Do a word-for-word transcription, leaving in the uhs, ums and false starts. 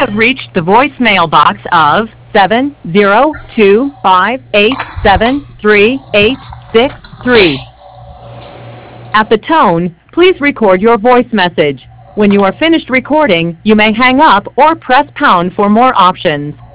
have reached the voicemail box of seven zero two five eight seven three eight six three. At the tone, please record your voice message. When you are finished recording, you may hang up or press pound for more options.